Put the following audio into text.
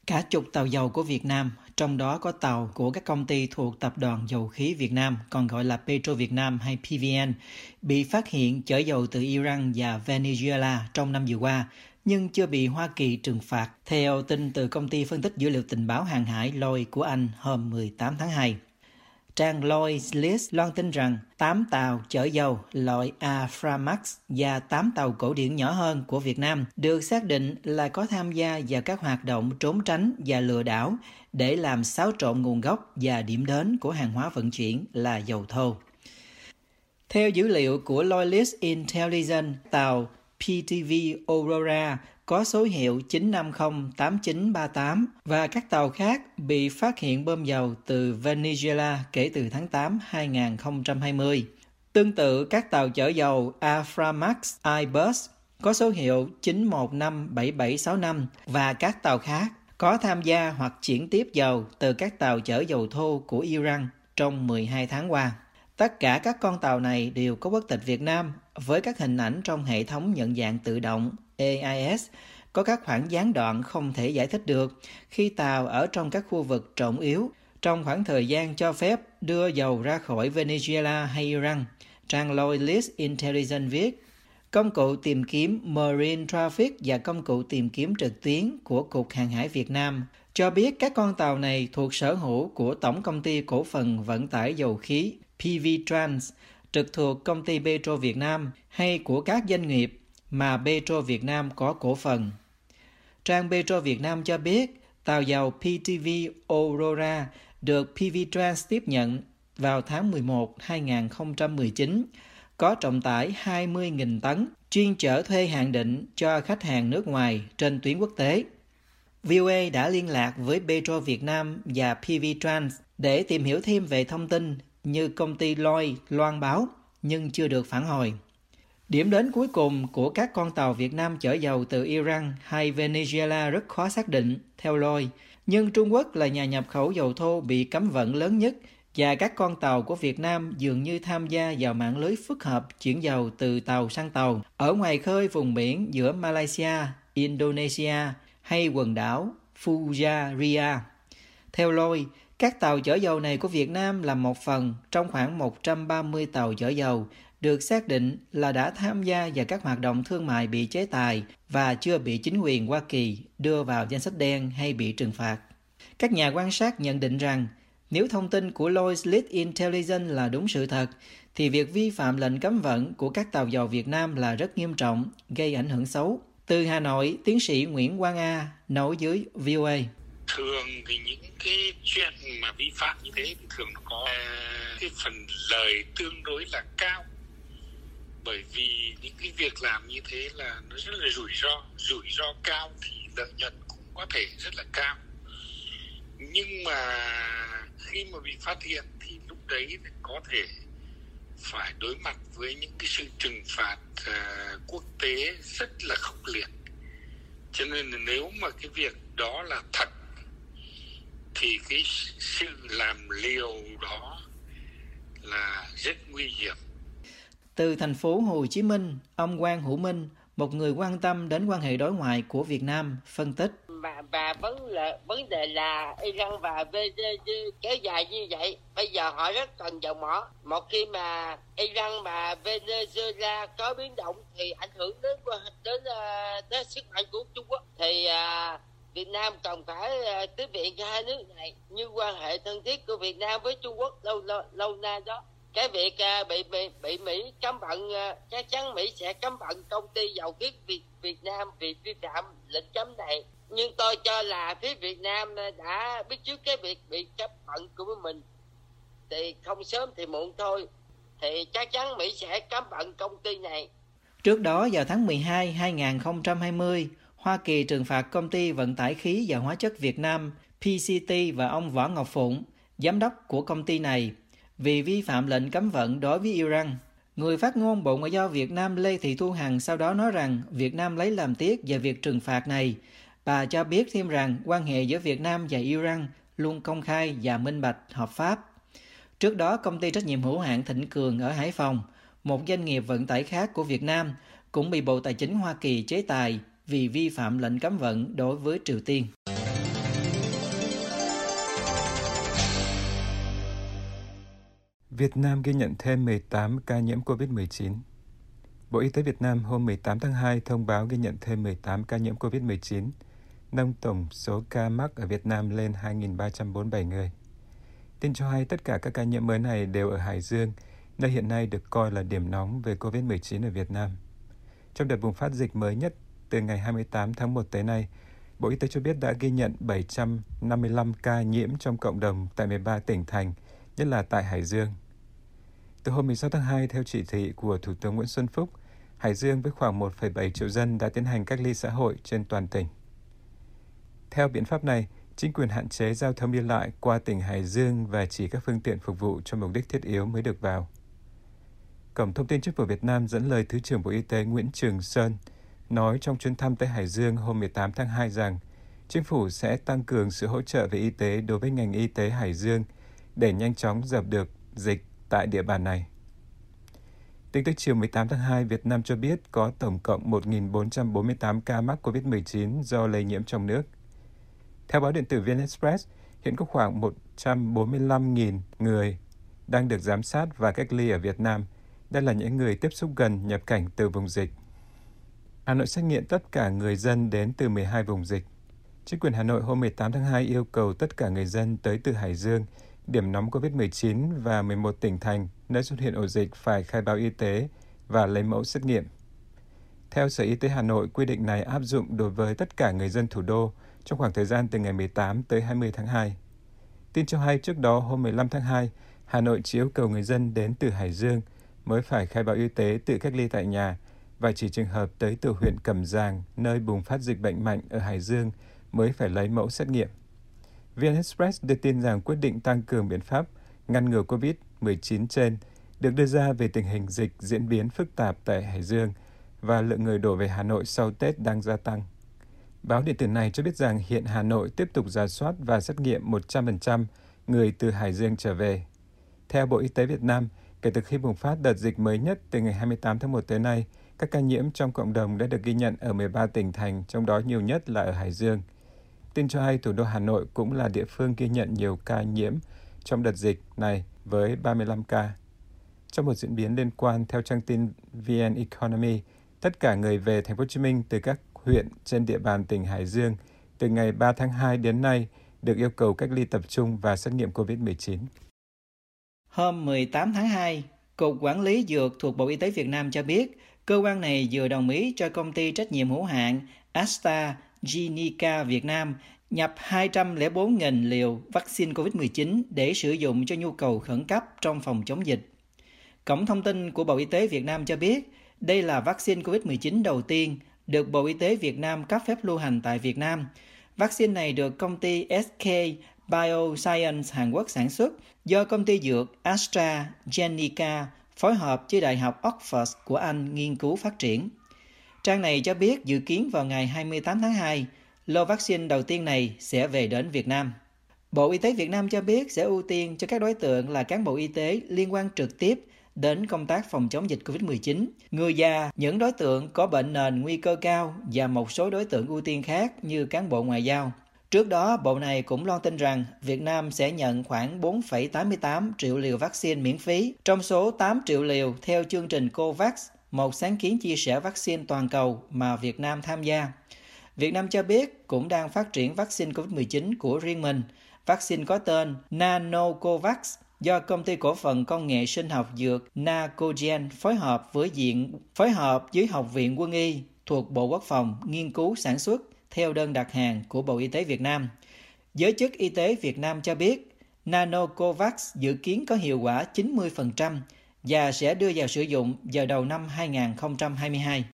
Cả chục tàu dầu của Việt Nam, trong đó có tàu của các công ty thuộc Tập đoàn Dầu khí Việt Nam, còn gọi là Petro Việt Nam hay PVN, bị phát hiện chở dầu từ Iran và Venezuela trong năm vừa qua, nhưng chưa bị Hoa Kỳ trừng phạt, theo tin từ công ty phân tích dữ liệu tình báo hàng hải Lloyd của Anh hôm 18 tháng 2. Trang Lloyd's List loan tin rằng 8 tàu chở dầu loại Aframax và 8 tàu cổ điển nhỏ hơn của Việt Nam được xác định là có tham gia vào các hoạt động trốn tránh và lừa đảo để làm xáo trộn nguồn gốc và điểm đến của hàng hóa vận chuyển là dầu thô. Theo dữ liệu của Lloyd's Intelligence, tàu PTV Aurora có số hiệu 9508938 và các tàu khác bị phát hiện bơm dầu từ Venezuela kể từ tháng 8 2020. Tương tự, các tàu chở dầu Aframax iBus có số hiệu 9157765 và các tàu khác có tham gia hoặc chuyển tiếp dầu từ các tàu chở dầu thô của Iran trong 12 tháng qua. Tất cả các con tàu này đều có quốc tịch Việt Nam với các hình ảnh trong hệ thống nhận dạng tự động AIS, có các khoảng gián đoạn không thể giải thích được khi tàu ở trong các khu vực trọng yếu trong khoảng thời gian cho phép đưa dầu ra khỏi Venezuela hay Iran. Trang Lloyd's Intelligence viết, công cụ tìm kiếm Marine Traffic và công cụ tìm kiếm trực tuyến của Cục Hàng hải Việt Nam cho biết các con tàu này thuộc sở hữu của Tổng công ty Cổ phần Vận tải Dầu khí PV Trans, trực thuộc công ty Petro Việt Nam hay của các doanh nghiệp mà Petro Việt Nam có cổ phần. Trang Petro Việt Nam cho biết tàu dầu PTV Aurora được PV Trans tiếp nhận vào tháng 11 2019, có trọng tải 20.000 tấn, chuyên chở thuê hạn định cho khách hàng nước ngoài trên tuyến quốc tế. VOA đã liên lạc với Petro Việt Nam và PV Trans để tìm hiểu thêm về thông tin như công ty Lloyd loan báo, nhưng chưa được phản hồi. Điểm đến cuối cùng của các con tàu Việt Nam chở dầu từ Iran hay Venezuela rất khó xác định, theo Lloyd, nhưng Trung Quốc là nhà nhập khẩu dầu thô bị cấm vận lớn nhất và các con tàu của Việt Nam dường như tham gia vào mạng lưới phức hợp chuyển dầu từ tàu sang tàu ở ngoài khơi vùng biển giữa Malaysia, Indonesia hay quần đảo Fujairah. Theo Lloyd, các tàu chở dầu này của Việt Nam là một phần trong khoảng 130 tàu chở dầu được xác định là đã tham gia vào các hoạt động thương mại bị chế tài và chưa bị chính quyền Hoa Kỳ đưa vào danh sách đen hay bị trừng phạt. Các nhà quan sát nhận định rằng nếu thông tin của Lloyd's Intelligence là đúng sự thật, thì việc vi phạm lệnh cấm vận của các tàu dầu Việt Nam là rất nghiêm trọng, gây ảnh hưởng xấu. Từ Hà Nội, tiến sĩ Nguyễn Quang A, nối dưới VOA. Thường thì những cái chuyện mà vi phạm như thế thì thường nó có cái phần lời tương đối là cao. Bởi vì những cái việc làm như thế là nó rất là rủi ro cao thì lợi nhuận cũng có thể rất là cao. Nhưng mà khi mà bị phát hiện thì lúc đấy thì có thể phải đối mặt với những cái sự trừng phạt quốc tế rất là khốc liệt. Cho nên là nếu mà cái việc đó là thật thì cái sự làm liều đó là rất nguy hiểm. Từ thành phố Hồ Chí Minh, ông Quang Hữu Minh, một người quan tâm đến quan hệ đối ngoại của Việt Nam, phân tích. Và vấn đề là Iran và Venezuela kéo dài như vậy, bây giờ họ rất cần dầu mỏ. Một khi mà Iran và Venezuela có biến động thì ảnh hưởng đến sức mạnh của Trung Quốc. Thì Việt Nam cần phải tiếp viện cho hai nước này, như quan hệ thân thiết của Việt Nam với Trung Quốc lâu nay đó. Cái việc bị Mỹ cấm vận, chắc chắn Mỹ sẽ cấm vận công ty dầu khí Việt Nam vì vi phạm lệnh cấm này. Nhưng tôi cho là phía Việt Nam đã biết trước cái việc bị cấm vận của mình, thì không sớm thì muộn thôi, thì chắc chắn Mỹ sẽ cấm vận công ty này. Trước đó vào tháng 12 2020, Hoa Kỳ trừng phạt công ty vận tải khí và hóa chất Việt Nam PCT và ông Võ Ngọc Phụng, giám đốc của công ty này, vì vi phạm lệnh cấm vận đối với Iran. Người phát ngôn Bộ Ngoại giao Việt Nam Lê Thị Thu Hằng sau đó nói rằng Việt Nam lấy làm tiếc về việc trừng phạt này. Bà cho biết thêm rằng quan hệ giữa Việt Nam và Iran luôn công khai và minh bạch, hợp pháp. Trước đó, công ty trách nhiệm hữu hạn Thịnh Cường ở Hải Phòng, một doanh nghiệp vận tải khác của Việt Nam, cũng bị Bộ Tài chính Hoa Kỳ chế tài vì vi phạm lệnh cấm vận đối với Triều Tiên. Việt Nam ghi nhận thêm 18 ca nhiễm COVID-19. Bộ Y tế Việt Nam hôm 18 tháng 2 thông báo ghi nhận thêm 18 ca nhiễm COVID-19, nâng tổng số ca mắc ở Việt Nam lên 2.347 người. Tin cho hay tất cả các ca nhiễm mới này đều ở Hải Dương, nơi hiện nay được coi là điểm nóng về COVID-19 ở Việt Nam. Trong đợt bùng phát dịch mới nhất từ ngày 28 tháng 1 tới nay, Bộ Y tế cho biết đã ghi nhận 755 ca nhiễm trong cộng đồng tại 13 tỉnh thành, nhất là tại Hải Dương. Từ hôm 16 tháng 2, theo chỉ thị của Thủ tướng Nguyễn Xuân Phúc, Hải Dương với khoảng 1,7 triệu dân đã tiến hành cách ly xã hội trên toàn tỉnh. Theo biện pháp này, chính quyền hạn chế giao thông đi lại qua tỉnh Hải Dương và chỉ các phương tiện phục vụ cho mục đích thiết yếu mới được vào. Cổng Thông tin Chính phủ Việt Nam dẫn lời Thứ trưởng Bộ Y tế Nguyễn Trường Sơn nói trong chuyến thăm tới Hải Dương hôm 18 tháng 2 rằng Chính phủ sẽ tăng cường sự hỗ trợ về y tế đối với ngành y tế Hải Dương để nhanh chóng dập được dịch tại địa bàn này. Tính tới chiều 18 tháng 2, Việt Nam cho biết có tổng cộng 1.448 ca mắc COVID-19 do lây nhiễm trong nước. Theo báo điện tử VN Express, hiện có khoảng 145.000 người đang được giám sát và cách ly ở Việt Nam. Đây là những người tiếp xúc gần nhập cảnh từ vùng dịch. Hà Nội xét nghiệm tất cả người dân đến từ 12 vùng dịch. Chính quyền Hà Nội hôm 18 tháng 2 yêu cầu tất cả người dân tới từ Hải Dương, điểm nóng COVID-19 và 11 tỉnh thành nơi xuất hiện ổ dịch phải khai báo y tế và lấy mẫu xét nghiệm. Theo Sở Y tế Hà Nội, quy định này áp dụng đối với tất cả người dân thủ đô trong khoảng thời gian từ ngày 18 tới 20 tháng 2. Tin cho hay trước đó hôm 15 tháng 2, Hà Nội chỉ yêu cầu người dân đến từ Hải Dương mới phải khai báo y tế tự cách ly tại nhà và chỉ trường hợp tới từ huyện Cẩm Giàng, nơi bùng phát dịch bệnh mạnh ở Hải Dương mới phải lấy mẫu xét nghiệm. VN Express đưa tin rằng quyết định tăng cường biện pháp ngăn ngừa COVID-19 trên được đưa ra về tình hình dịch diễn biến phức tạp tại Hải Dương và lượng người đổ về Hà Nội sau Tết đang gia tăng. Báo điện tử này cho biết rằng hiện Hà Nội tiếp tục rà soát và xét nghiệm 100% người từ Hải Dương trở về. Theo Bộ Y tế Việt Nam, kể từ khi bùng phát đợt dịch mới nhất từ ngày 28 tháng 1 tới nay, các ca nhiễm trong cộng đồng đã được ghi nhận ở 13 tỉnh thành, trong đó nhiều nhất là ở Hải Dương. Tin cho hay thủ đô Hà Nội cũng là địa phương ghi nhận nhiều ca nhiễm trong đợt dịch này với 35 ca. Trong một diễn biến liên quan, theo trang tin VN Economy, tất cả người về Thành phố Hồ Chí Minh từ các huyện trên địa bàn tỉnh Hải Dương từ ngày 3 tháng 2 đến nay được yêu cầu cách ly tập trung và xét nghiệm COVID-19. Hôm 18 tháng 2, Cục Quản lý Dược thuộc Bộ Y tế Việt Nam cho biết cơ quan này vừa đồng ý cho công ty trách nhiệm hữu hạn AstraZeneca Việt Nam nhập 204.000 liều vaccine COVID-19 để sử dụng cho nhu cầu khẩn cấp trong phòng chống dịch. Cổng thông tin của Bộ Y tế Việt Nam cho biết đây là vaccine COVID-19 đầu tiên được Bộ Y tế Việt Nam cấp phép lưu hành tại Việt Nam. Vaccine này được công ty SK Bioscience Hàn Quốc sản xuất do công ty dược AstraZeneca phối hợp với Đại học Oxford của Anh nghiên cứu phát triển. Trang này cho biết dự kiến vào ngày 28 tháng 2, lô vaccine đầu tiên này sẽ về đến Việt Nam. Bộ Y tế Việt Nam cho biết sẽ ưu tiên cho các đối tượng là cán bộ y tế liên quan trực tiếp đến công tác phòng chống dịch COVID-19, người già, những đối tượng có bệnh nền nguy cơ cao và một số đối tượng ưu tiên khác như cán bộ ngoại giao. Trước đó, bộ này cũng loan tin rằng Việt Nam sẽ nhận khoảng 4,88 triệu liều vaccine miễn phí, trong số 8 triệu liều theo chương trình COVAX, một sáng kiến chia sẻ vaccine toàn cầu mà Việt Nam tham gia. Việt Nam cho biết cũng đang phát triển vaccine COVID-19 của riêng mình. Vaccine có tên Nanocovax do công ty cổ phần công nghệ sinh học dược Nacogen phối hợp với Học viện Quân y thuộc Bộ Quốc phòng nghiên cứu sản xuất theo đơn đặt hàng của Bộ Y tế Việt Nam. Giới chức y tế Việt Nam cho biết Nanocovax dự kiến có hiệu quả 90% và sẽ đưa vào sử dụng vào đầu năm 2022.